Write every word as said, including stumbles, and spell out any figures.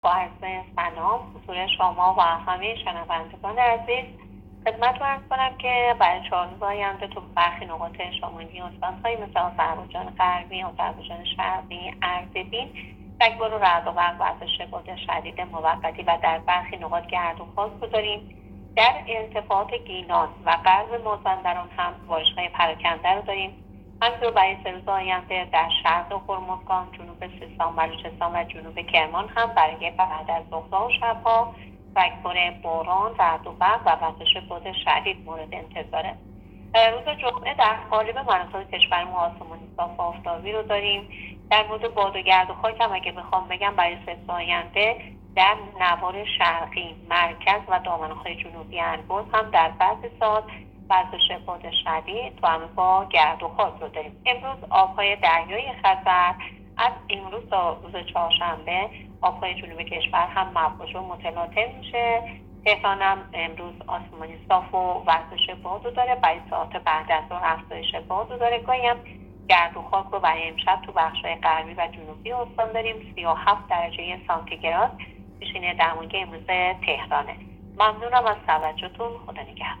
با عرض سلام حضور شما و همه شنوندگان عزیز خدمت رو عرض کنم که برای چهار روز آینده تو برخی نقاط شمالی استان‌هایی مثل آذربایجان غربی، آذربایجان شرقی، اردبیل تک‌بار و رعد و برق و افزایش باد شدید موقتی و در برخی نقاط گرد و خاک داریم. در ارتفاعات گیلان و غرب مازندران هم بارش‌های پراکنده رو داریم. همینطور برای سه روز آینده در شرق هرمزگان، جنوب سیستان، بلوچستان و جنوب کرمان هم برای بعد از ظهرها و شبها تک‌بار باران، رعد و برق و وزش باد شدید مورد انتظاره. روز جمعه در قالب مناطق کشور ما آسمانی صاف و آفتابی رو داریم. در مورد باد و گرد و خاک هم اگه بخوام بگم برای سه روز آینده در نوار شرقی، مرکز و دامنه‌های جنوبی انگور هم در بعضی ساعات وزش باد شدید تو همه با گرد و خاک رو داریم. امروز آبهای دریای خزر از امروز تا روز چهارشنبه آبهای جنوب کشور هم موج و متلاطم میشه. تهران هم امروز آسمانی صاف و وزش باد رو داره. برای ساعت بعد از ظهر افزایش باد رو داره. گاهی هم گرد و خاک رو برای امشب تو بخش‌های غربی و جنوبی استان داریم. سی و هفت درجه سانتیگراد پیشینه دماغی امروز تهرانه. ممنونم از توجهتون. خدا نگهدار.